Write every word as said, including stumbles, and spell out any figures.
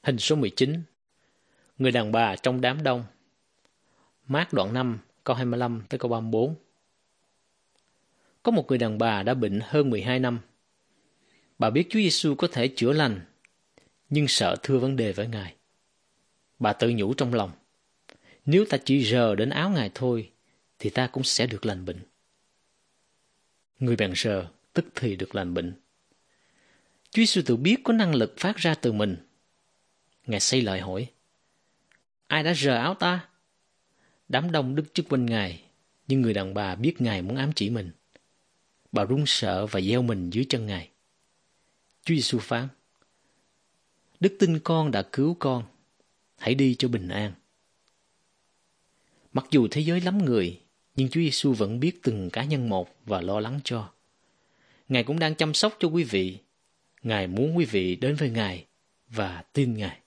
Hình số mười chín. Người đàn bà trong đám đông. Mác đoạn năm, câu hai mươi lăm tới câu ba mươi bốn. Có một người đàn bà đã bệnh hơn mười hai năm. Bà biết Chúa Giêsu có thể chữa lành, nhưng sợ thưa vấn đề với Ngài. Bà tự nhủ trong lòng, nếu ta chỉ rờ đến áo Ngài thôi, thì ta cũng sẽ được lành bệnh. Người bèn rờ, tức thì được lành bệnh. Chúa Giêsu tự biết có năng lực phát ra từ mình. Ngài xây lại hỏi, ai đã rờ áo ta? Đám đông đứng trước quanh Ngài, nhưng người đàn bà biết Ngài muốn ám chỉ mình. Bà run sợ và gieo mình dưới chân Ngài. Chúa Giêsu phán, đức tin con đã cứu con, hãy đi cho bình an. Mặc dù thế giới lắm người, nhưng Chúa Giêsu vẫn biết từng cá nhân một và lo lắng cho. Ngài cũng đang chăm sóc cho quý vị. Ngài muốn quý vị đến với Ngài và tin Ngài.